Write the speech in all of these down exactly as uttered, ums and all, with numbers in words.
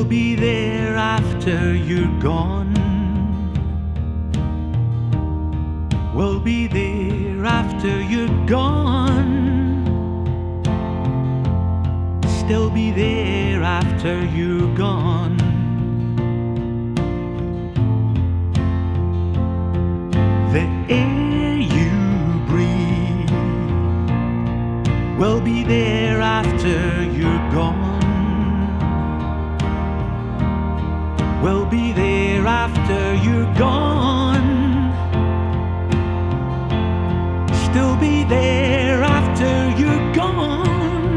Still be there after you're gone. We'll be there after you're gone. Still be there after you're gone. The air you breathe will be there after you're gone. Will be there after you're gone. Still be there after you're gone.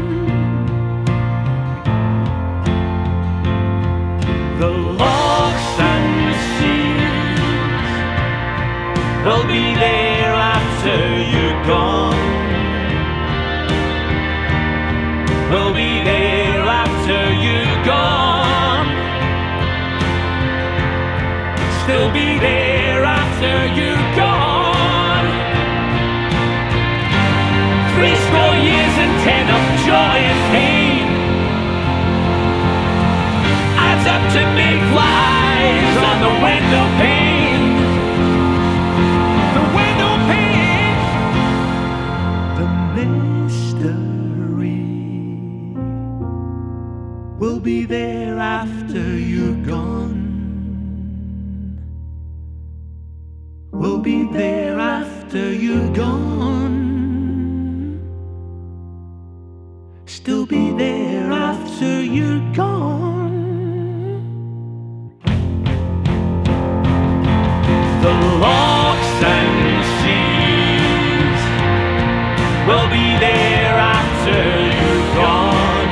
The logs and seas will be there after you're gone. Will be there after you're gone. Still be there after you're gone. Three score years and ten of joy and pain adds up to big flies on the window pane. The window pane. The mystery will be there after you're gone. Will be there after you're gone. Still be there after you're gone. The logs and seas will be there after you're gone.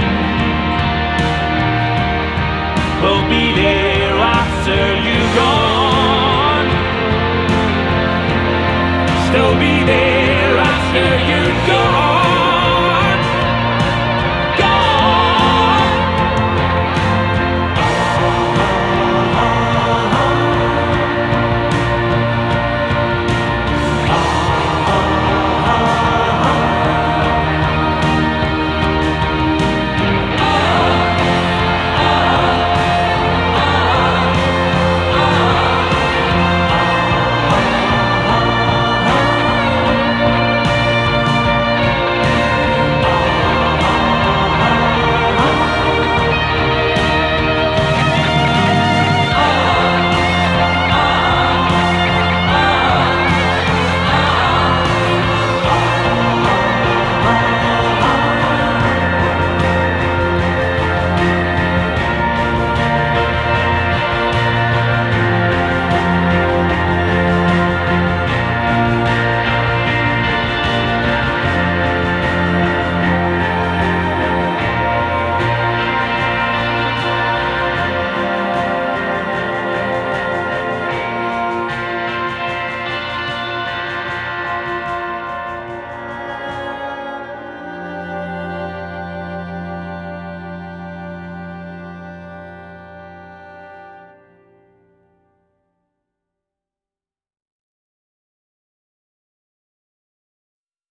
Will be there after you're gone. Still be